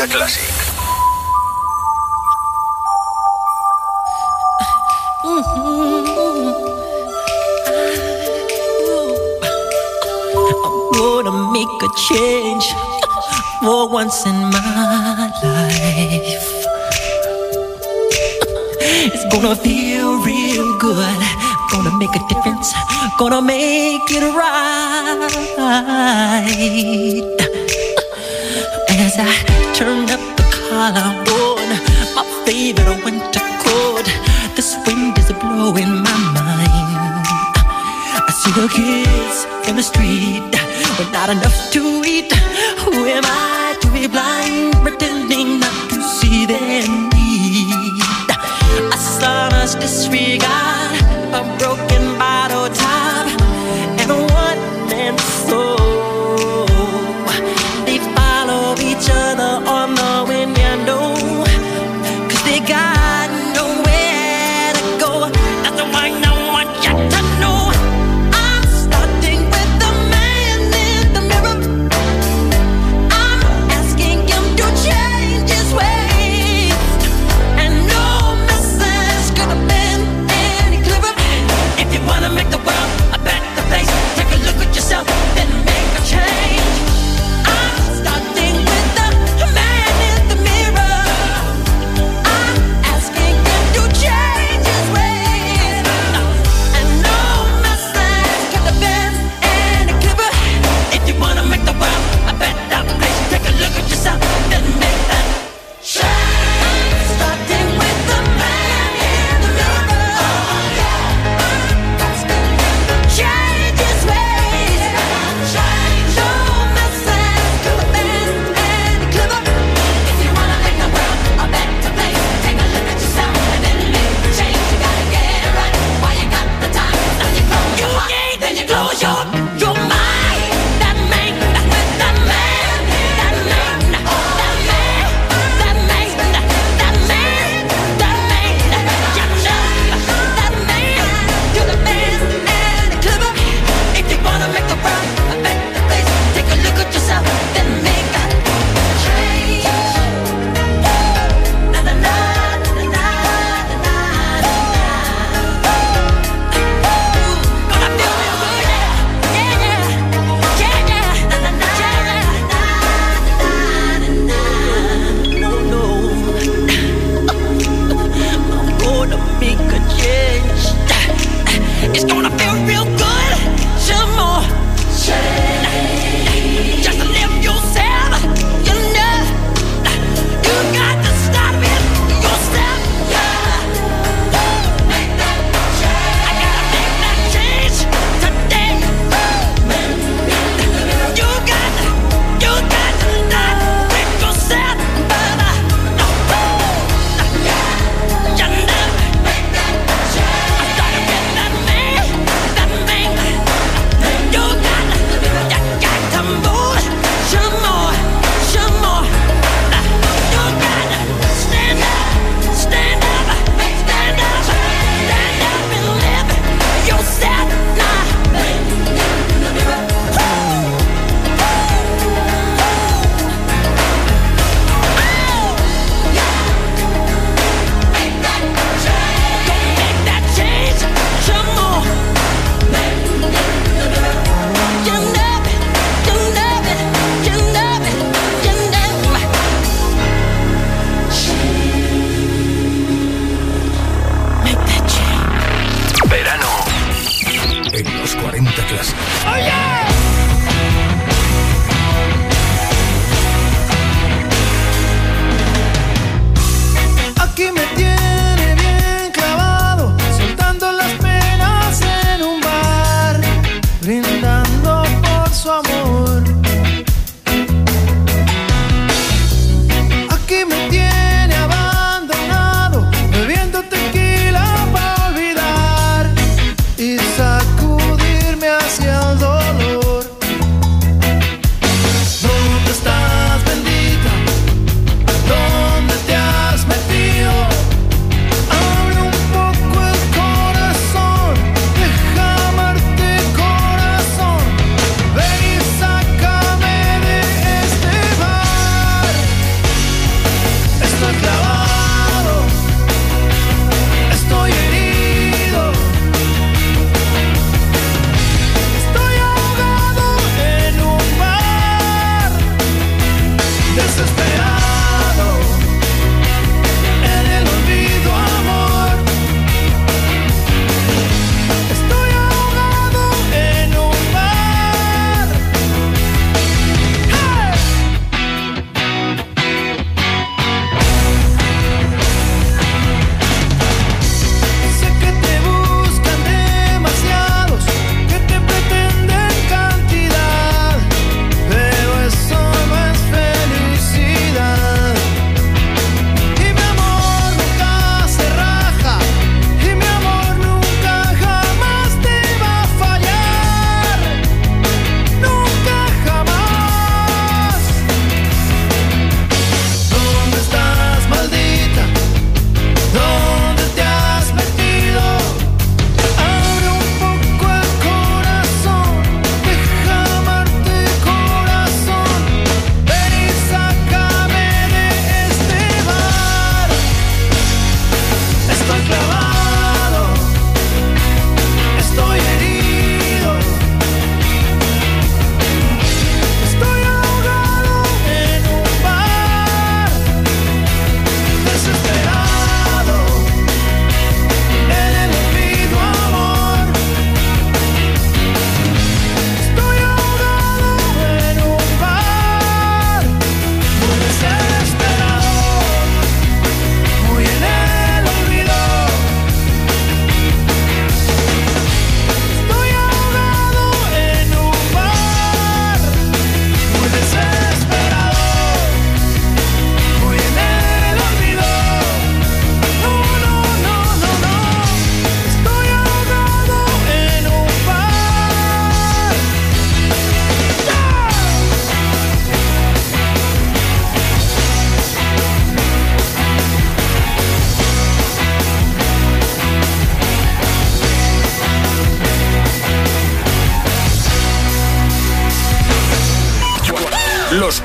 Música Classic. I'm gonna make a change for once in my life. It's gonna feel real good. Gonna make a difference. Gonna make it right. As I turn up the collar on my favorite winter coat, this wind is blowing my mind. I see the kids in the street with not enough to eat. Who am I to be blind, pretending not to see their need? A son's disregard, a broken bottle top, and a one-man soul. They follow each other on the window, 'cause they got nowhere to go. That's the one I want you to know. I'm starting with the man in the mirror. I'm asking him to change.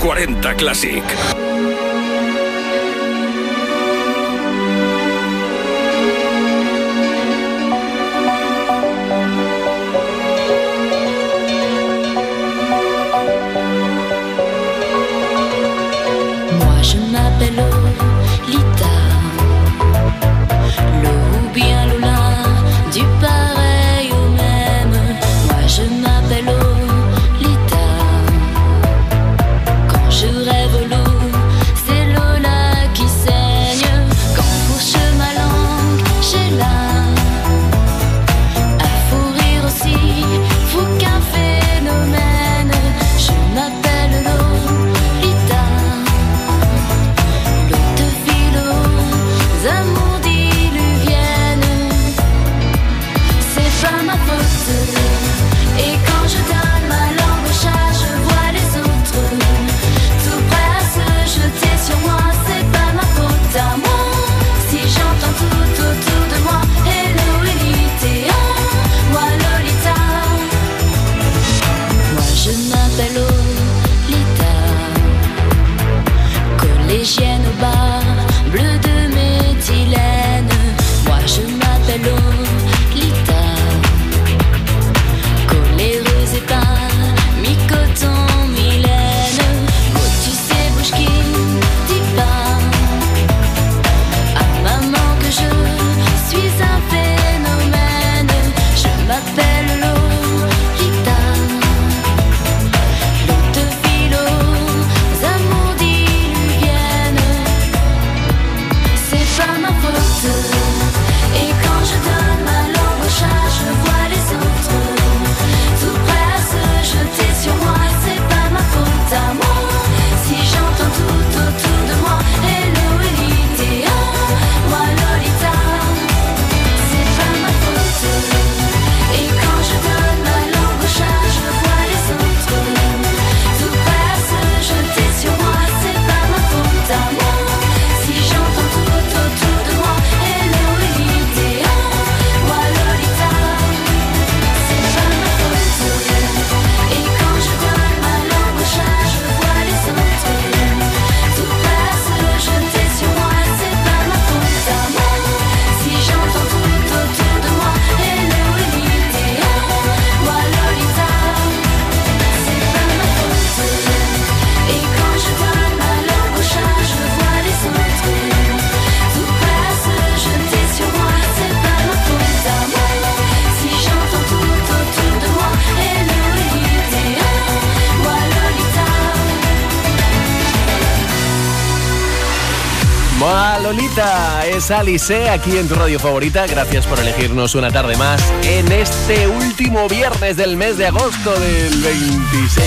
40 Classic. Moi je m'appelle Lolita, Lo ou bien Lola, du pareil au même. Moi je m'appelle Lolita. Quand je rêve l'eau, c'est Lola qui saigne. Quand fourche ma langue, j'ai là un fou rire aussi, fou qu'un phénomène. Je m'appelle Lolita, l'eau de philo, amours diluviennes. C'est pas ma faute. Et quand je donne ma langue au chat, je vois les autres tout prêts à se jeter sur moi. C'est pas ma faute à moi si j'entends tout autour de moi hello Elite, moi Lolita. Moi je m'appelle Lolita, collégienne au bar, bleu de méthylène. Moi je m'appelle Lolita, coléreuse et pas mi-coton, mi-laine. Oh, tu sais, bouge qui dit pas à maman que je suis un phénomène. Je m'appelle Lolita, l'eau de philo, amours diluviennes. C'est pas ma faute. Et quand je donne ma langue au chat, je vois les autres tout prêts à se jeter sur moi. C'est pas ma faute à moi si j'entends tout autour de moi hello Elite, moi Lolita. C'est pas ma faute. Et quand je donne ma langue au chat, je vois les autres tout prêts à se jeter sur moi. C'est pas ma faute à moi si j'entends tout autour de moi hello Elite, moi Lolita. C'est pas ma faute. Et quand je donne ma langue au chat, je vois les autres tout prêts à se jeter sur moi. C'est pas ma faute à moi si j'entends tout autour de moi hello Elite, moi Lolita. C'est pas ma faute. Et quand je donne ma langue au chat, je vois les autres tout prêts à se jeter sur moi. C'est pas ma faute à moi si j'entends tout autour de moi hello Elite, moi Lolita. Moa Lolita, es Alice aquí en tu radio favorita. Gracias por elegirnos una tarde más en este último viernes del mes de agosto del 26.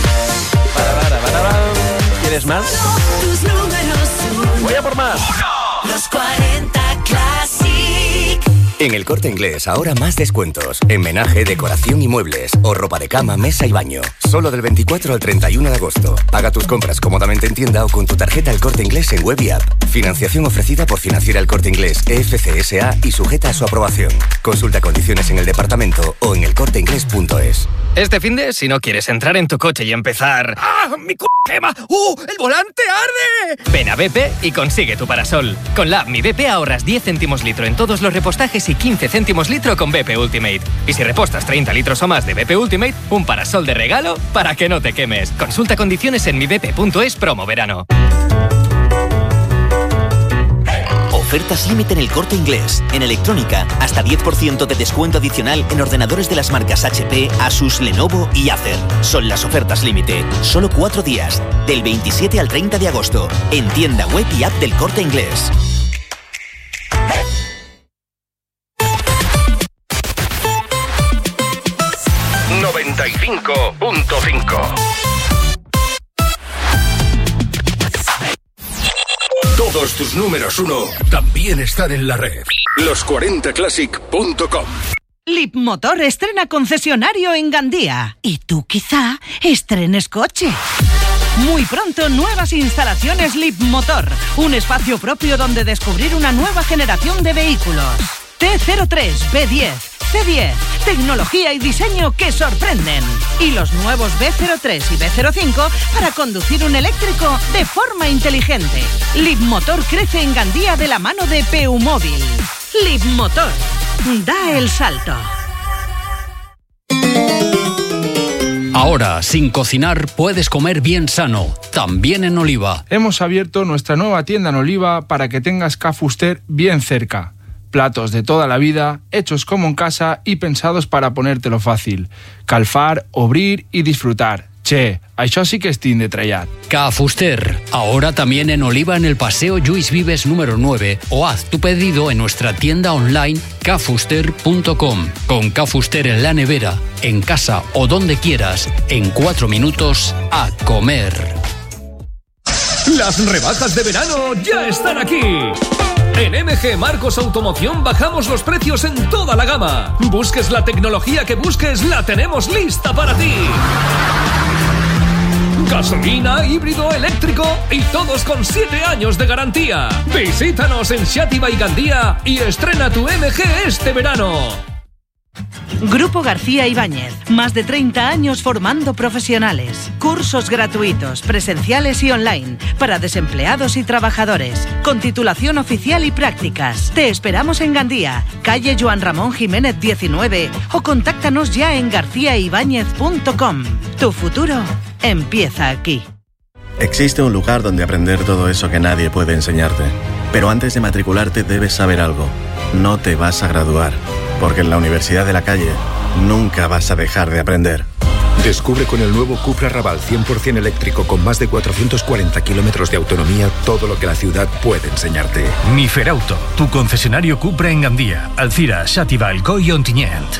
¿Quieres más? Tus números Voy a por más. los 40 Classic. En El Corte Inglés, ahora más descuentos. En menaje, decoración y muebles. O ropa de cama, mesa y baño. Solo del 24 al 31 de agosto. Paga tus compras cómodamente en tienda o con tu tarjeta El Corte Inglés en web y app. Financiación ofrecida por Financiera El Corte Inglés, EFC S.A. y sujeta a su aprobación. Consulta condiciones en el departamento o en elcorteinglés.es. Este finde, si no quieres entrar en tu coche y empezar... ¡Ah, mi c*** quema! ¡El volante arde! Ven a BP y consigue tu parasol. Con la app Mi BP ahorras 10 céntimos litro en todos los repostajes y 15 céntimos litro con BP Ultimate. Y si repostas 30 litros o más de BP Ultimate, un parasol de regalo para que no te quemes. Consulta condiciones en mibp.es promo verano. Ofertas límite en El Corte Inglés. En electrónica, hasta 10% de descuento adicional en ordenadores de las marcas HP, Asus, Lenovo y Acer. Son las ofertas límite. Solo 4 días, del 27 al 30 de agosto. En tienda web y app del Corte Inglés. .5. Todos tus números 1 también están en la red. Los40classic.com. Leapmotor estrena concesionario en Gandía. Y tú quizá estrenes coche. Muy pronto, nuevas instalaciones Leapmotor. Un espacio propio donde descubrir una nueva generación de vehículos. T03, B10, C10, tecnología y diseño que sorprenden. Y los nuevos B03 y B05 para conducir un eléctrico de forma inteligente. Leapmotor crece en Gandía de la mano de PeuMóvil. Leapmotor, da el salto. Ahora, sin cocinar, puedes comer bien sano, también en Oliva. Hemos abierto nuestra nueva tienda en Oliva para que tengas Ca Fuster bien cerca. Platos de toda la vida, hechos como en casa y pensados para ponértelo fácil. Calfar, obrir y disfrutar. Che, això sí que és tin de trellat. Ca Fuster, ahora también en Oliva en el Paseo Lluís Vives número 9 o haz tu pedido en nuestra tienda online cafuster.com. Con Ca Fuster en la nevera, en casa o donde quieras, en 4 minutos a comer. Las rebajas de verano ya están aquí. En MG Marcos Automoción bajamos los precios en toda la gama. Busques la tecnología que busques, la tenemos lista para ti. Gasolina, híbrido, eléctrico y todos con 7 años de garantía. Visítanos en Xàtiva y Gandía y estrena tu MG este verano. Grupo García Ibáñez, más de 30 años formando profesionales. Cursos gratuitos, presenciales y online, para desempleados y trabajadores, con titulación oficial y prácticas. Te esperamos en Gandía, calle Joan Ramón Jiménez 19 o contáctanos ya en garciaibáñez.com. Tu futuro empieza aquí. Existe un lugar donde aprender todo eso que nadie puede enseñarte. Pero antes de matricularte debes saber algo. No te vas a graduar, porque en la Universidad de la Calle nunca vas a dejar de aprender. Descubre con el nuevo Cupra Raval 100% eléctrico con más de 440 kilómetros de autonomía todo lo que la ciudad puede enseñarte. Miferauto, tu concesionario Cupra en Gandía, Alcira, Xàtiva, Alcoi y Ontinyent.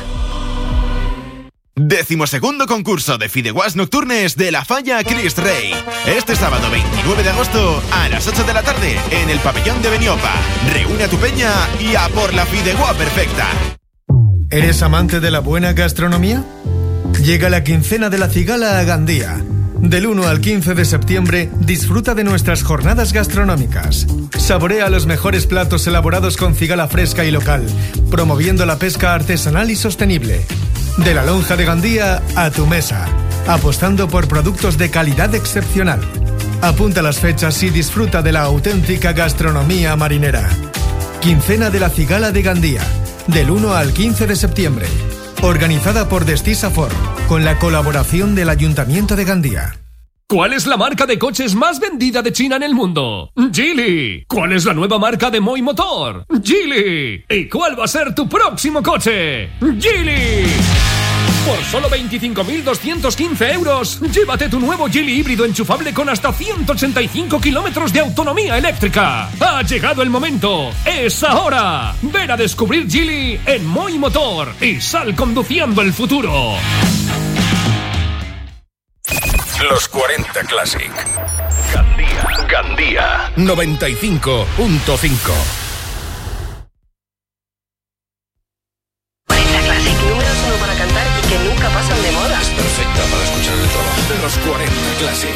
12º concurso de Fideuàs Nocturnes de la Falla Crist Rei. Este sábado 29 de agosto a las 8 de la tarde en el pabellón de Beniopa. Reúne a tu peña y a por la fideuà perfecta. ¿Eres amante de la buena gastronomía? Llega la quincena de la cigala a Gandía. Del 1 al 15 de septiembre, disfruta de nuestras jornadas gastronómicas. Saborea los mejores platos elaborados con cigala fresca y local, promoviendo la pesca artesanal y sostenible. De la lonja de Gandía a tu mesa, apostando por productos de calidad excepcional. Apunta las fechas y disfruta de la auténtica gastronomía marinera. Quincena de la cigala de Gandía, del 1 al 15 de septiembre. Organizada por Destisafor, con la colaboración del Ayuntamiento de Gandía. ¿Cuál es la marca de coches más vendida de China en el mundo? Geely. ¿Cuál es la nueva marca de Moi Motor? Geely. ¿Y cuál va a ser tu próximo coche? Geely. Por solo 25.215 euros, llévate tu nuevo Geely híbrido enchufable con hasta 185 kilómetros de autonomía eléctrica. Ha llegado el momento. ¡Es ahora! Ven a descubrir Geely en Moi Motor y sal conduciendo el futuro. Los 40 Classic. Gandía 95.5. Para cantar y que nunca pasan de moda. Es perfecta para escuchar en el trabajo. Los 40 Classic.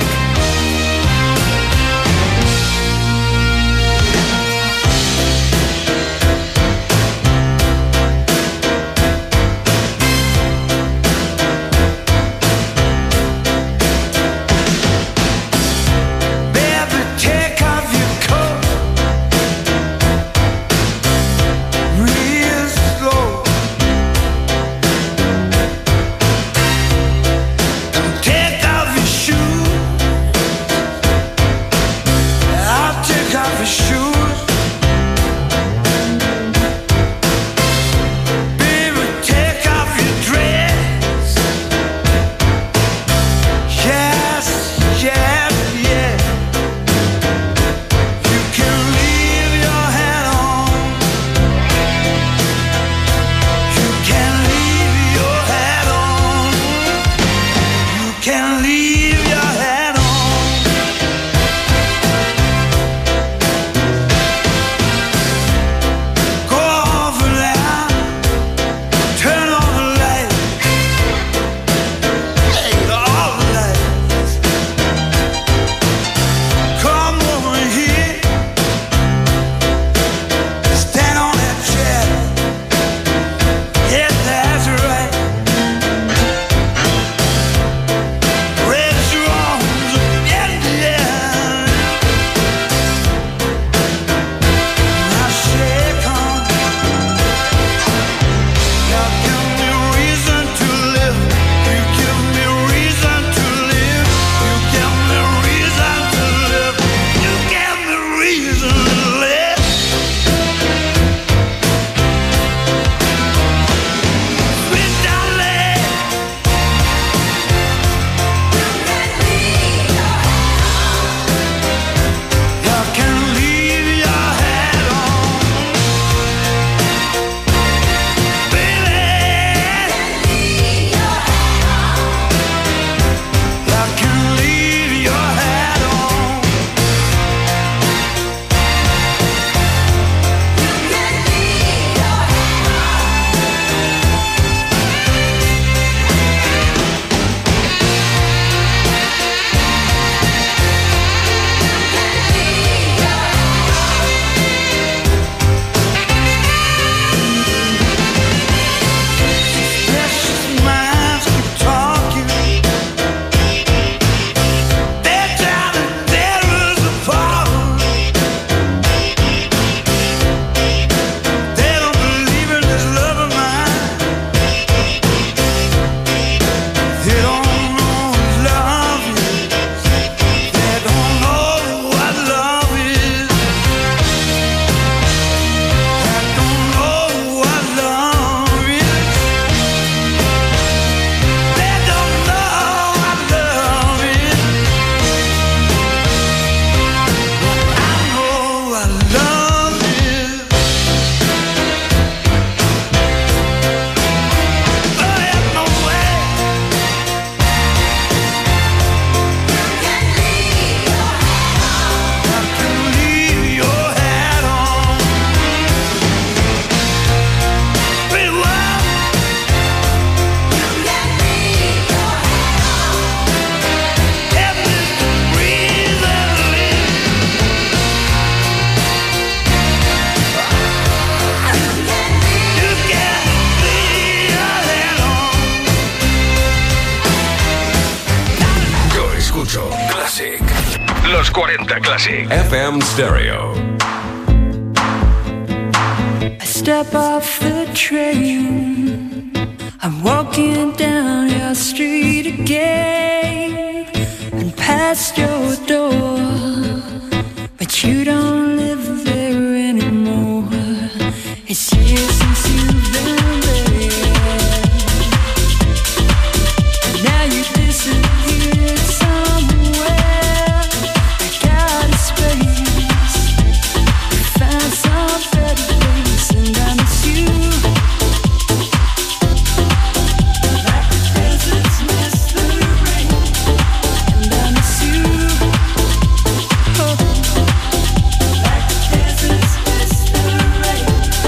40 Classic. FM Stereo. I step off the train, I'm walking down your street again, and past your door, but you don't live there anymore. It's years since you've been there, and now you disappeared somewhere. I got a space, found some better place, and I miss you. Like the deserts miss the rain, and I miss you. Oh. Like the deserts miss the rain.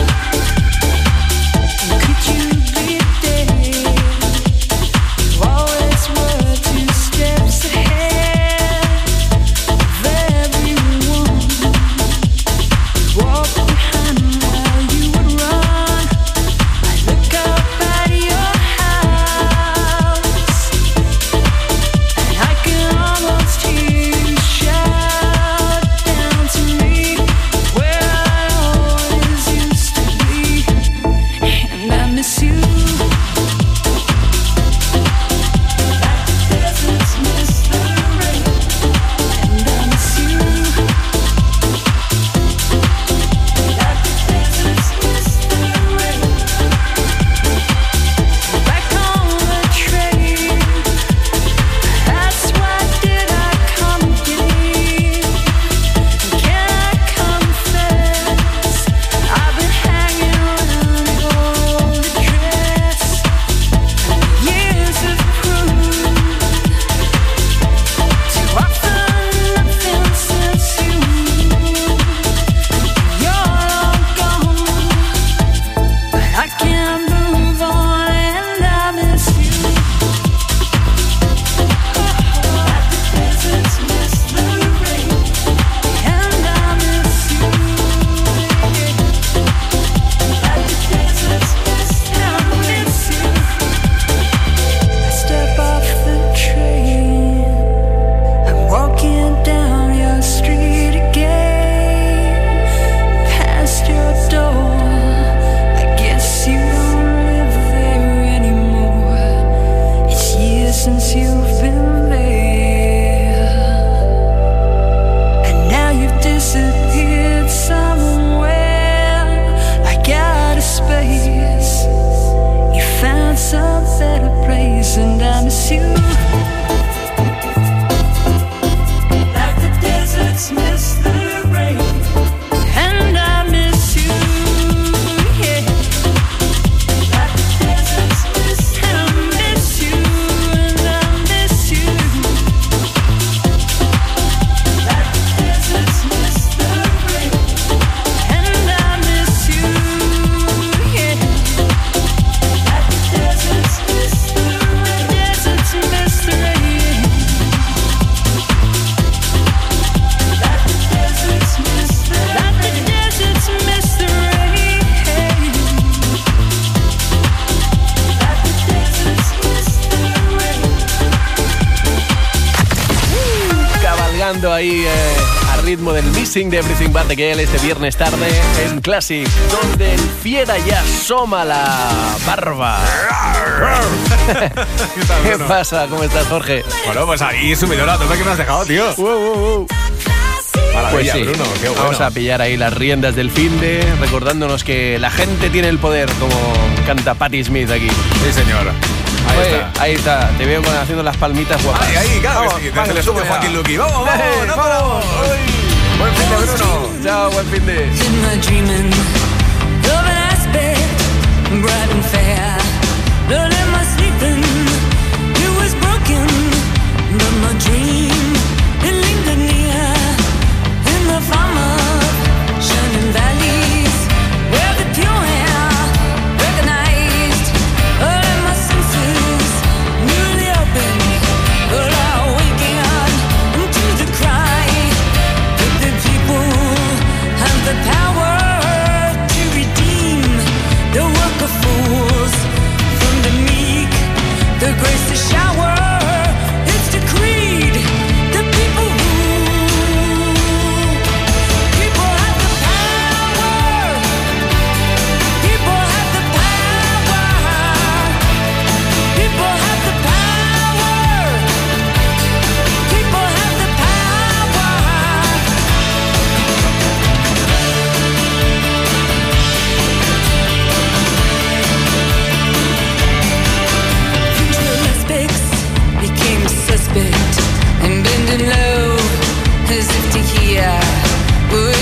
And could you be there? You always were 2 steps ahead of everyone. Walk behind while you would run. I look up at your house, and I can almost hear you shout down to me where I always used to be, and I miss you. Like the deserts miss the rain, and I miss you. Like the deserts miss the rain. Back on the train, that's why did I come again? Can I confess, I've been hanging around your old address. Years have proved too often nothing since you're long gone, but I can't move on and I miss you. Like the deserts miss the rain, and I miss you. Like the deserts miss you. I step off the train, I'm walking down your street again, past your door. I guess you don't live there anymore. It's years since you've been there, and now you've disappeared somewhere. I got a space, you found some better place, and I miss you. Like the deserts miss the rain, and I miss you. Yeah. Like the deserts miss, and I miss you, and I miss you. Like the deserts miss the rain, and I miss you. Yeah. Like the deserts miss the rain, deserts miss the rain. Like the deserts miss the rain, like the deserts miss the rain. Like the deserts miss the rain. Cabalgando ahí al ritmo del Missing de Everything But The Girl este viernes tarde en Classic, donde el fiera ya asoma la barba. ¿Qué pasa? ¿Cómo estás, Jorge? Bueno, pues ahí sumidora, ¿dónde que me has dejado, tío? Maravilla, Pues sí, Bruno, qué bueno. vamos a pillar ahí las riendas del finde, recordándonos que la gente tiene el poder, como canta Patti Smith aquí. Sí, señor. Ahí Oye, está. ahí está, te veo haciendo las palmitas guapas. Ahí, claro Vamos, que sí. vamos, Desde el estudio vamos fucking allá. Lucky. Vamos, ¡Vamos! vamos. Buen fin de Bruno. Chao, buen fin de. In my dreaming of an aspect bright and fair, not in my sleeping, it was broken, but my dream, it lingered near, in the farm of shining valleys, where the pure air recognized all of my senses, newly open, but I waking up into the cry, that the people have the power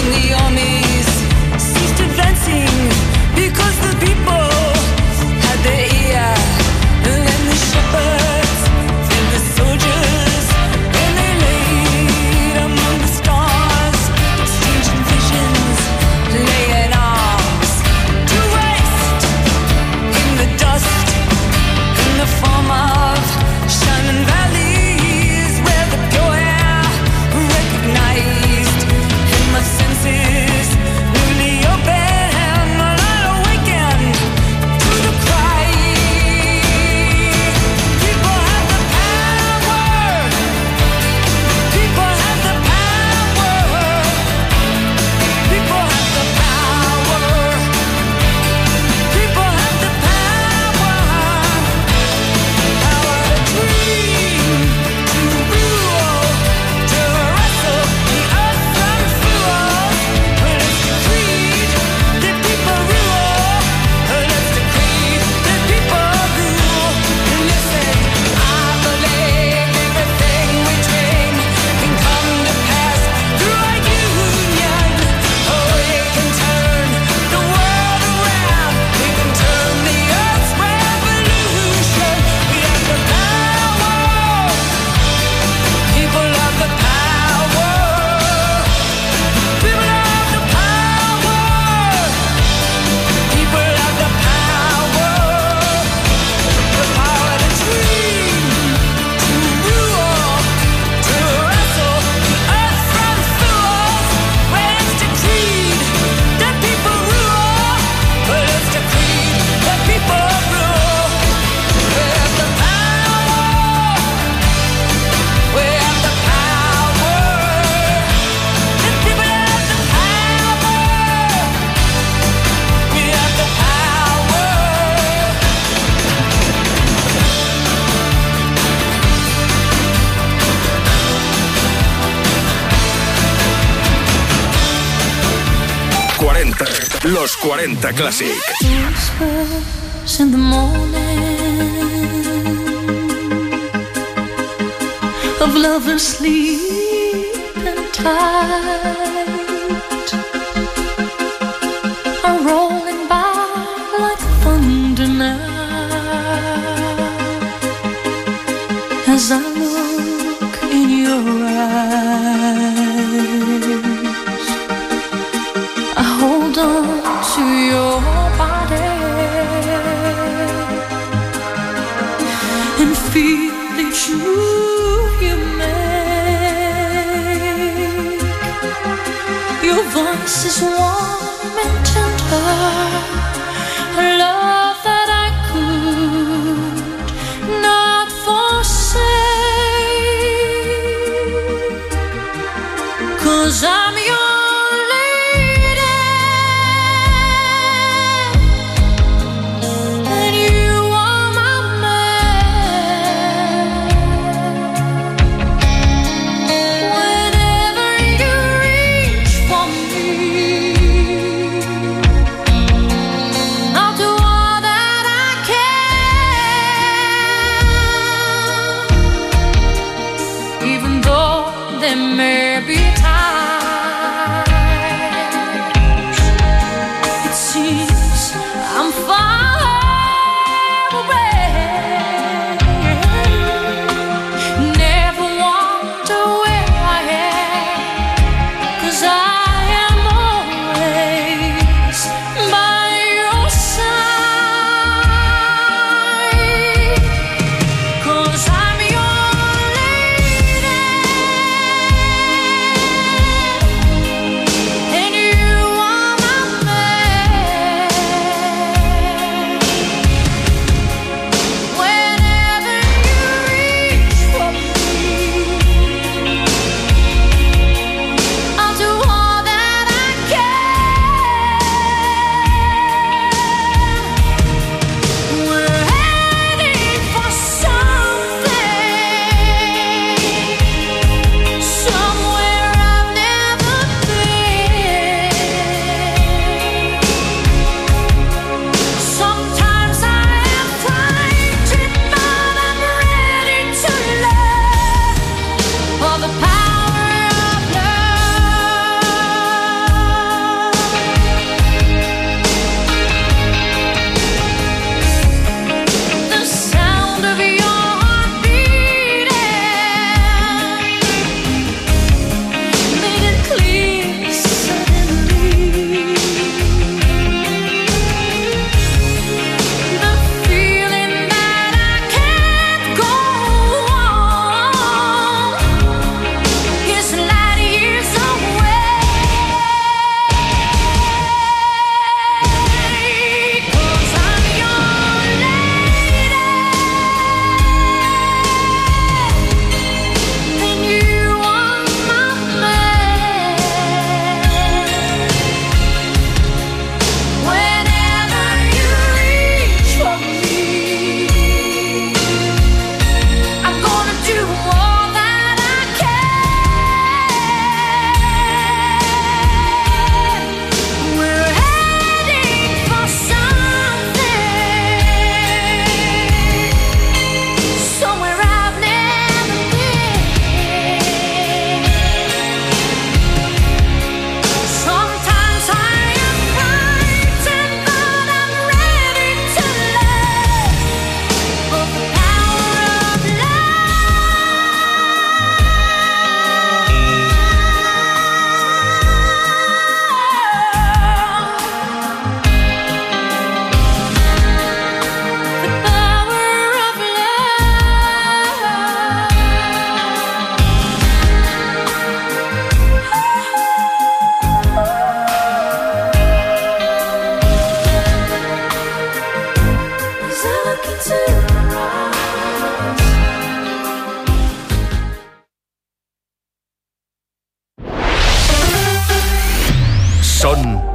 the armies ceased advancing because the people had their ear, and then the shepherds fed the soldiers, and they laid among the stars, exchanging visions, laying arms to waste in the dust, in the form of shining valleys where the pure air recognized in my senses newly open. I'll awaken to the cry. People have the power. People have the power. People have the power. People have the power. Power to dream, to rule, to wrestle the earth from fools. Let's decree that people rule. Let's decree that people rule. Listen, I believe everything we dream can come to pass through our union. Oh, it can turn the world around. It can turn the earth's revolution. We have the power. People have the power. People have the power. People have the power. The power to dream, to rule, to wrestle the earth from fools. When it's decreed that people rule, well, it's decreed that people rule. We have the power. We have the power. The people have the power. We have the power. Los 40 Classic. Whispers in the morning of lovers sleeping tight are rolling by like thunder now as I look in your eyes. I hold on to your body and feel each move you make. Your voice is warm and tender, a love that I could not forsake, 'cause I'm your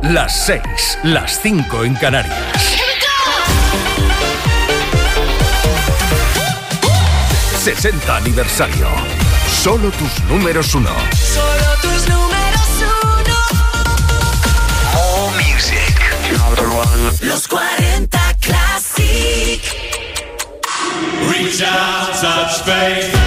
Las 6, las 5 en Canarias. 60 aniversario. Solo tus números 1. Solo tus números 1. More music. Los 40 Classic. Reach out, touch faith.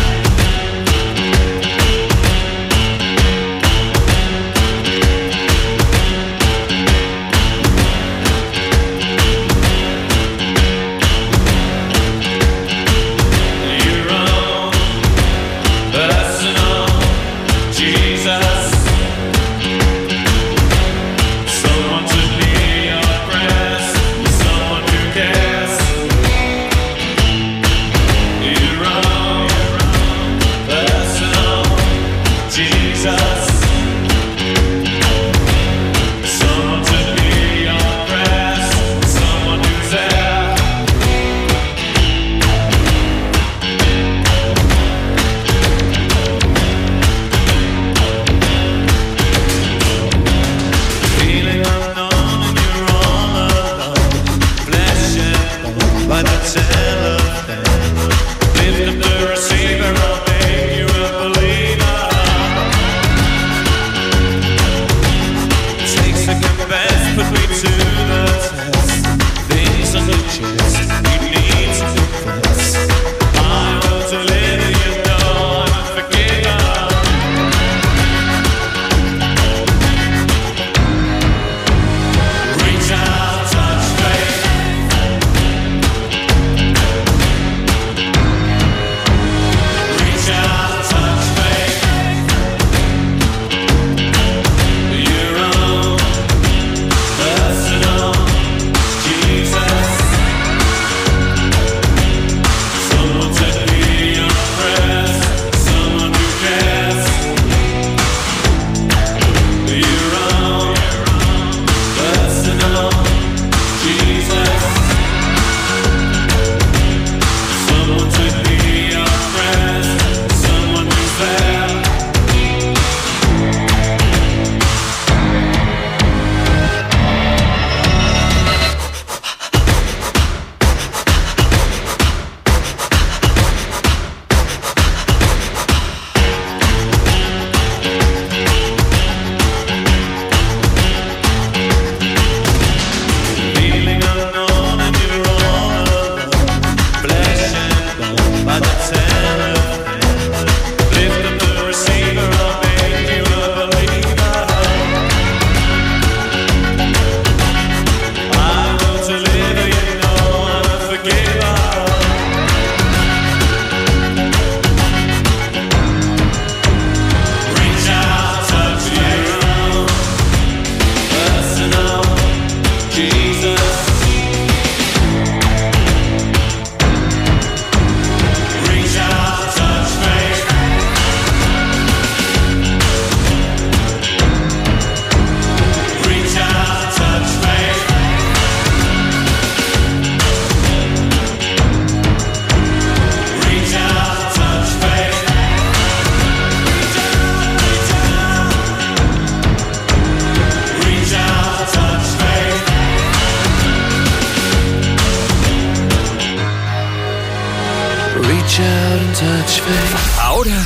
Ahora,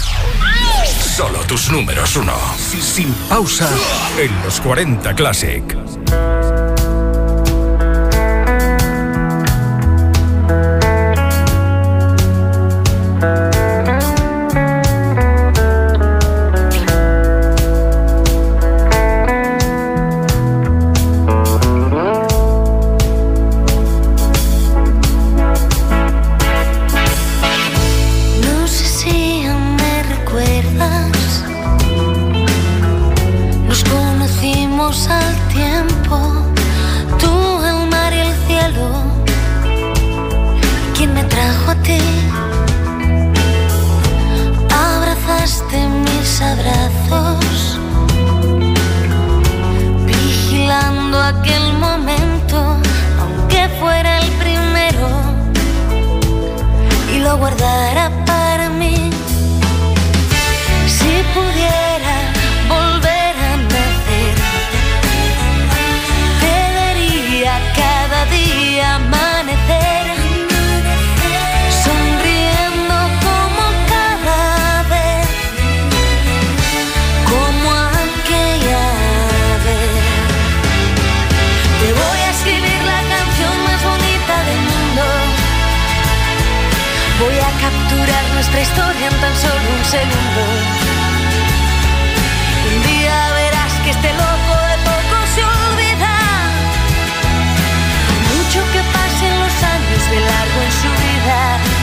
solo tus números 1. Sin pausa en los 40 Classic. nuestra historia en tan solo un segundo. Un día verás que este loco de poco se olvida. Mucho que pasen los años de largo en su vida.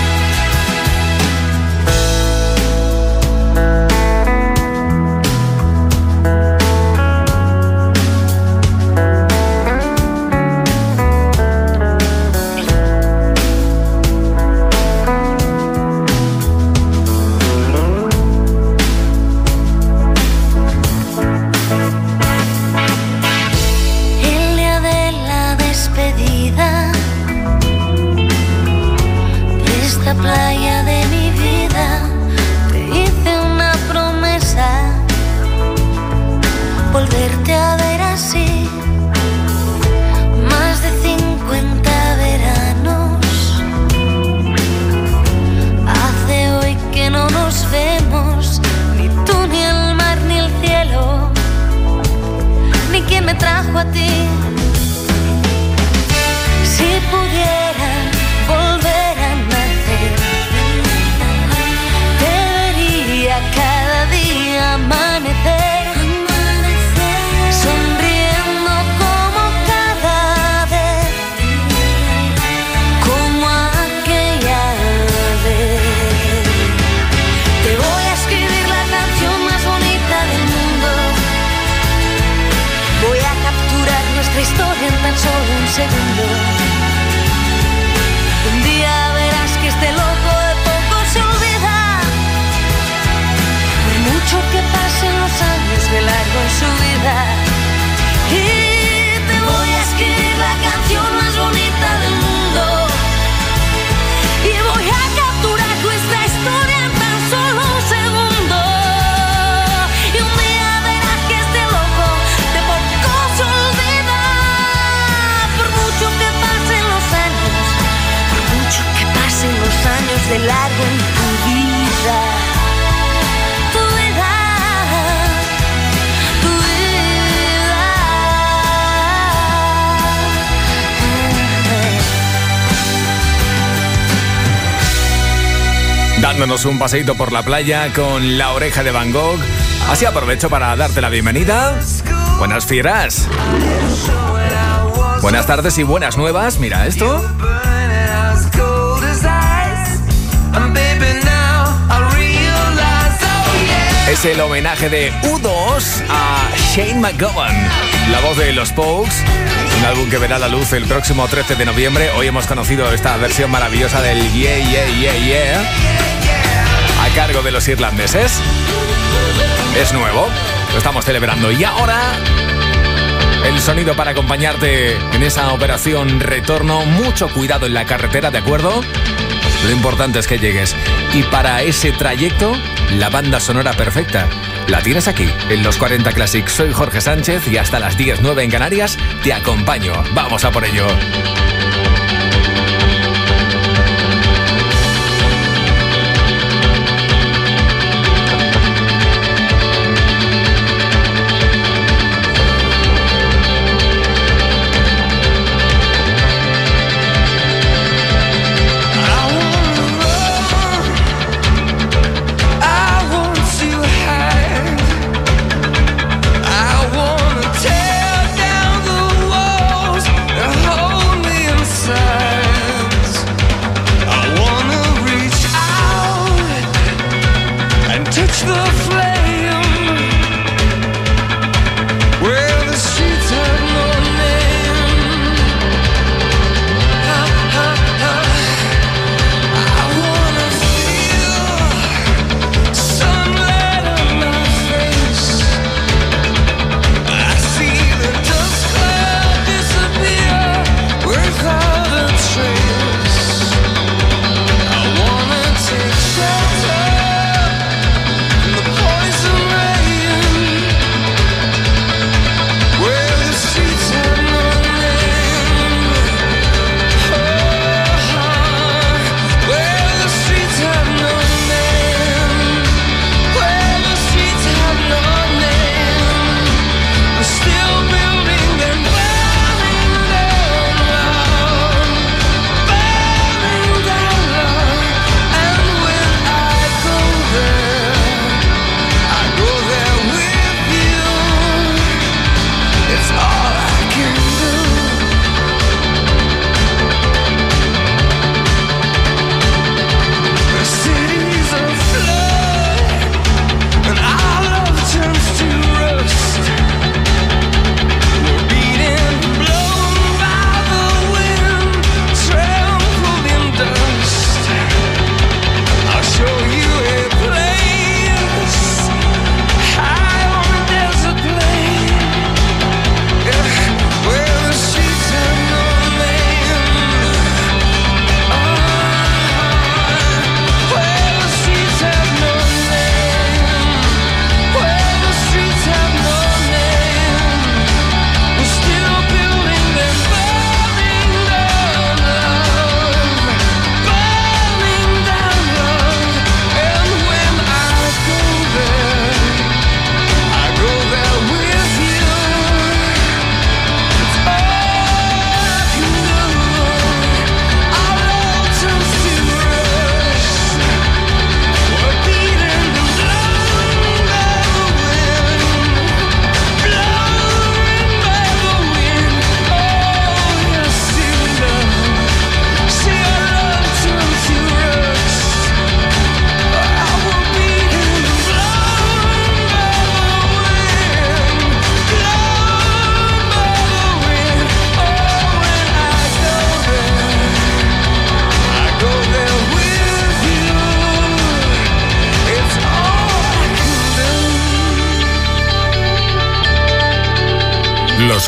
Playa de mi vida, te hice una promesa, volverte a ver así, más de 50 veranos, hace hoy que no nos vemos, ni tú, ni el mar, ni el cielo, ni quien me trajo a ti. Si pudiera volver a nacer, te vería cada día amanecer, sonriendo como cada vez, como aquella vez. Te voy a escribir la canción más bonita del mundo, voy a capturar nuestra historia en tan solo un segundo. Un día verás que este loco de poco se olvida, por mucho que pasen los años de largo en su vida. Y te voy a escribir la canción más bonita del mundo, y voy a capturar nuestra historia en tan solo un segundo. Y un día verás que este loco de poco se olvida, por mucho que pasen los años, mucho que pasen los años de largo en tu vida. Tu vida, tu vida. Dándonos un paseíto por la playa con La Oreja de Van Gogh. Así aprovecho para darte la bienvenida. Buenas fieras. Buenas tardes y buenas nuevas. Mira esto. Es el homenaje de U2 a Shane McGowan, la voz de los Pogues, un álbum que verá la luz el próximo 13 de noviembre. Hoy hemos conocido esta versión maravillosa del Yeah, Yeah, Yeah, Yeah, a cargo de los irlandeses. Es nuevo, lo estamos celebrando. Y ahora, el sonido para acompañarte en esa operación retorno. Mucho cuidado en la carretera, ¿de acuerdo? Lo importante es que llegues. Y para ese trayecto, la banda sonora perfecta la tienes aquí, en los 40 Classics. Soy Jorge Sánchez y hasta las 10:09 en Canarias te acompaño. Vamos a por ello. I wanna tear down the walls and hold me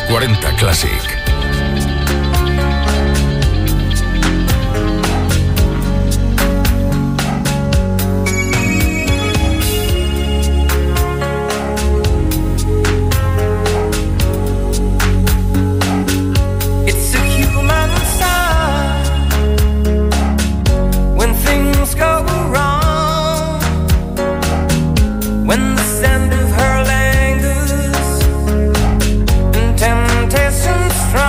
40 Classic. It's a human sign when things go wrong, when the scent of her lingers and temptation strong.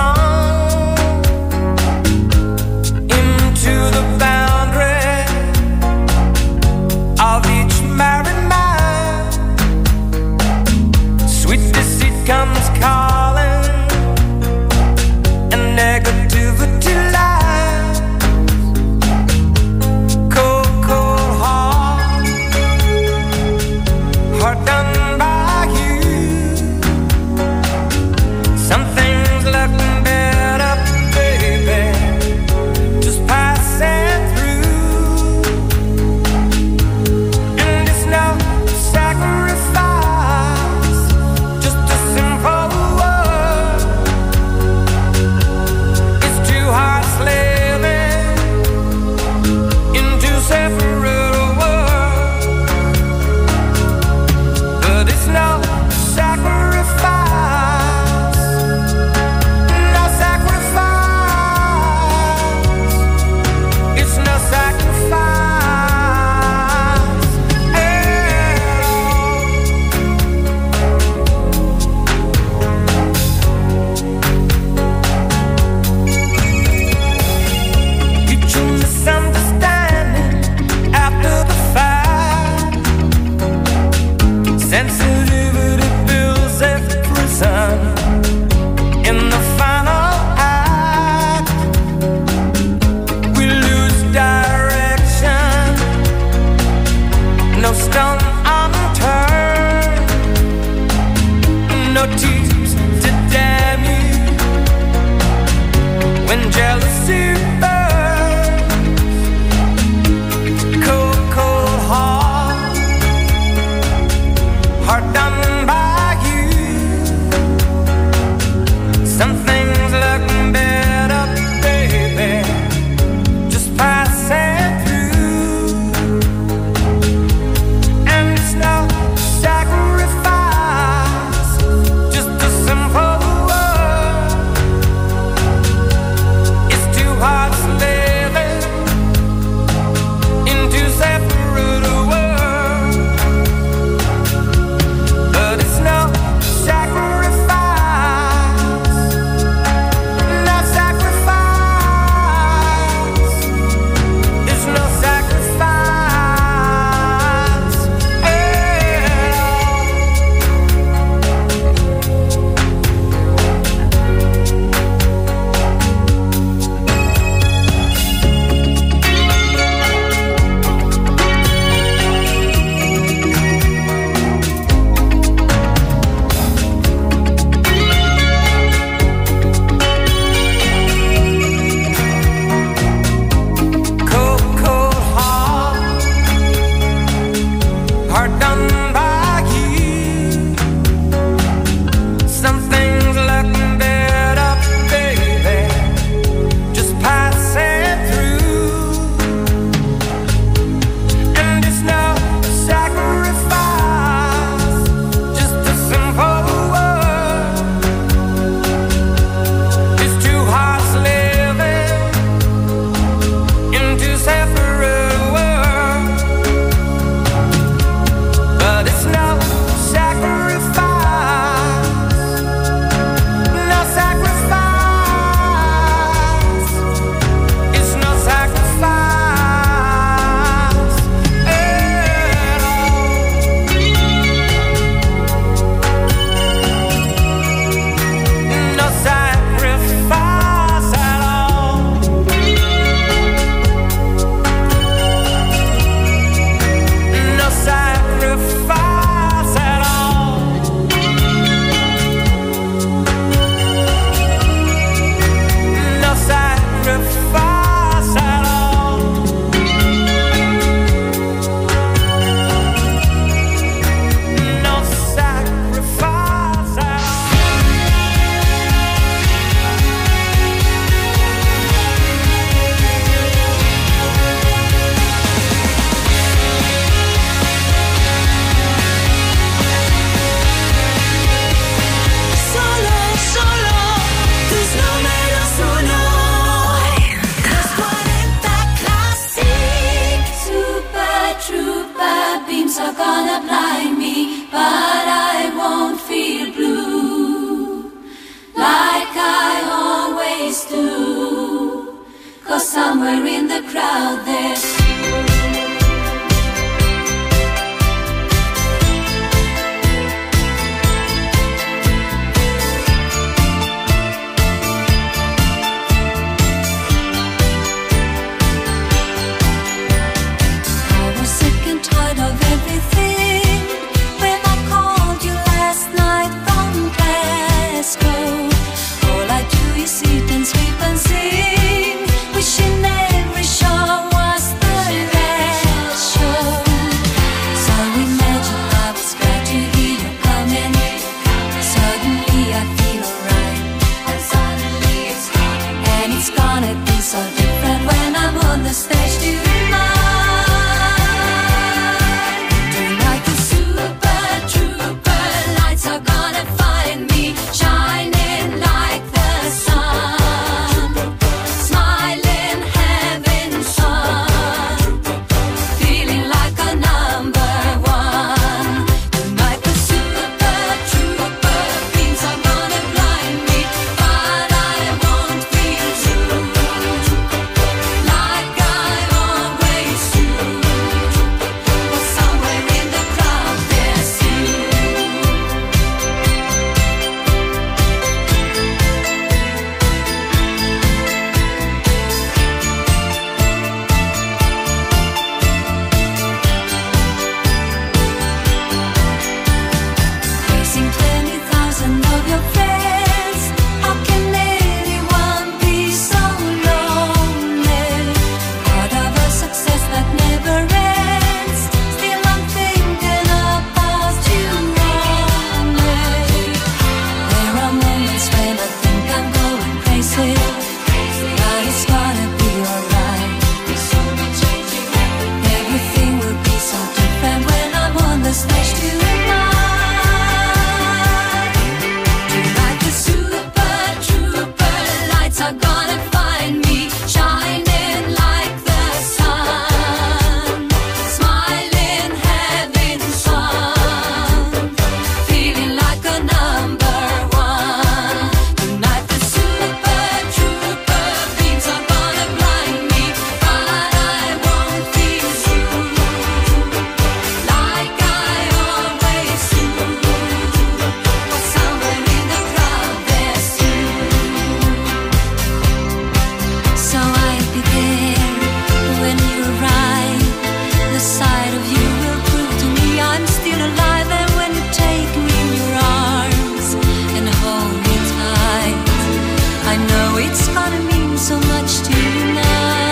always do. 'Cause somewhere in the crowd there's sit and sleep and sing, wishing every show was the last show. So imagine I was glad to hear you coming. Suddenly I feel alright, and suddenly it's gone. And it's gonna be so different when I'm on the stage tonight. Tonight the super trooper lights are gonna find me shining like the sun, smiling, having fun, feeling like a number one. Tonight the super trooper beams are gonna blind me, but I won't feel true, like I always do. But somewhere in the crowd there's you. Facing 20,000 of your friends, how can anyone be so lonely? Part of a success that never ends. Still I'm thinking about you only. There are moments when I think I'm going crazy, but it's gonna be alright. Everything will be so different when I'm on the stage tonight. Tonight the super trooper lights are gonna find me shining like the sun, smiling, having fun, feeling like a number one. Tonight the super trooper beams are gonna blind me, but I won't feel true, like I always do. But somewhere in the crowd there's you. So I'll be there when you arrive. The sight of you will prove to me I'm still alive. And when you take me in your arms and hold me tight, I know it's gonna mean so much tonight.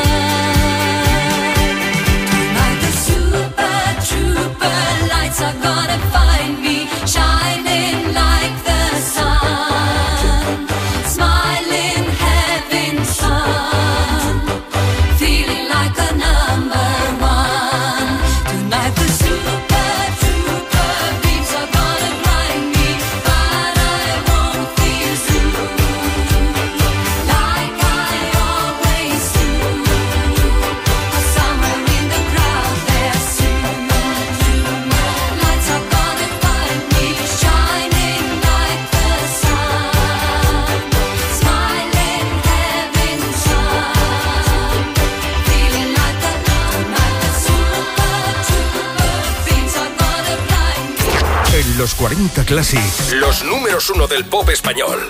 Tonight the super trooper lights are gonna find me shining like the sun, smiling, having fun, feeling like a number one. Tonight the super trooper beams are gonna blind me, but I won't feel true, like I always do. But somewhere in the crowd there's you. Lights are gonna find me shining like the sun, smiling, having fun, feeling like a tonight the super trooper beams are gonna blind me. En los 40 Classic, los números 1 del pop español.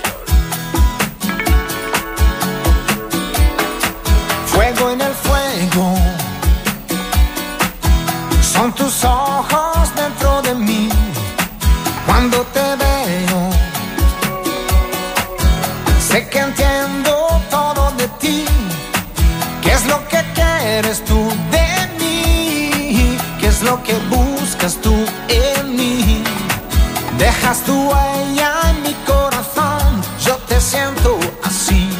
Fuego en el fuego, son tus ojos dentro de mí. Cuando te veo, sé que entiendo todo de ti. ¿Qué es lo que quieres tú de mí? ¿Qué es lo que buscas tú en mí? Dejas tu huella en mi corazón, yo te siento así.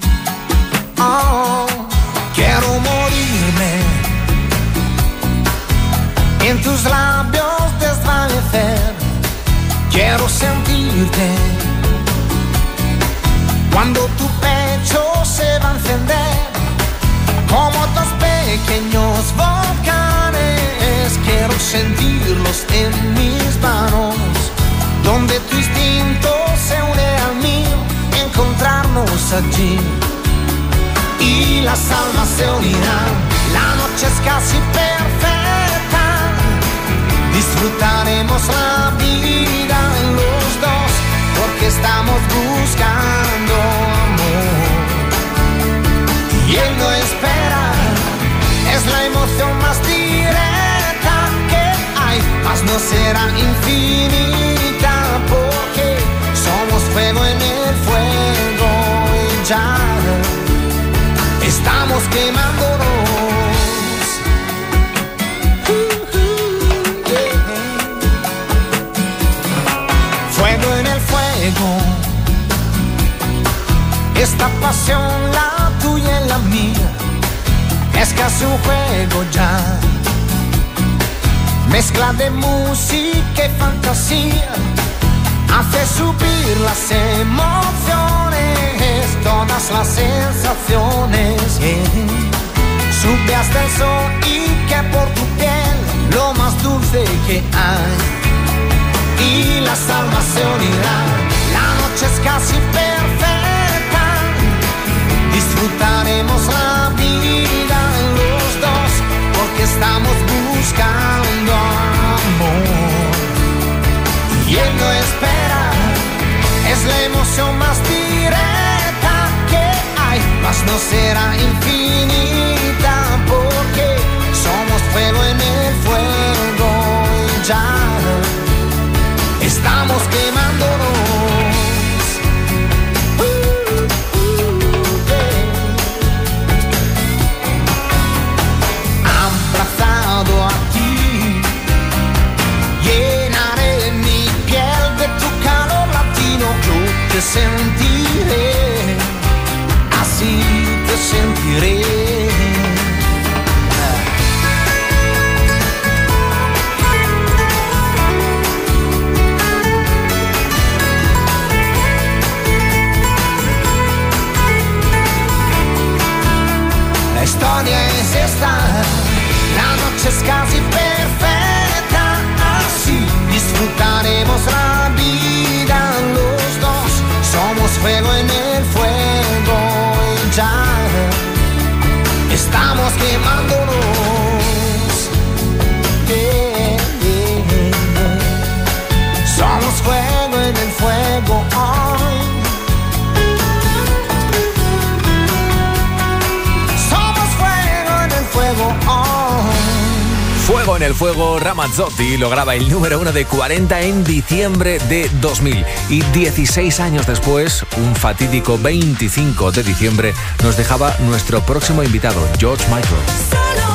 Oh, quiero morirme en tus labios desvanecer. Quiero sentirte cuando tu pecho se va a encender como dos pequeños volcanes. Quiero sentirlos en mis manos, donde tu instinto se une al mío, encontrarnos allí y las almas se unirán. La noche es casi perfecta, disfrutaremos la vida los dos, porque estamos buscando amor. Y él no espera, es la emoción más directa que hay, mas no será infinita, porque somos fuego en el fuego y ya estamos quemándonos. Fuego en el fuego, esta pasión, la tuya y la mía, es casi un juego ya. Mezcla de música y fantasía hace subir las emociones, todas las sensaciones. Sube hasta el sol y que por tu piel lo más dulce que hay. Y las almas se unirán. La noche es casi perfecta, disfrutaremos la vida los dos, porque estamos buscando amor. Y él no espera, es la emoción más directa que hay, mas no será infinita, porque somos fuego en el fuego y ya estamos quemándonos. Abrazado a ti, llenaré mi piel de tu calor latino. Yo te sentiré, así te sentiré. La historia es esta, la noche es casi perfecta, así disfrutaremos la vida los dos. Somos fuego en el fuego y ya estamos quemándonos. Somos fuego en el fuego hoy. Fuego en el fuego, Ramazzotti lo graba el número 1 de 40 en diciembre de 2000. Y 16 años después, un fatídico 25 de diciembre, nos dejaba nuestro próximo invitado, George Michael.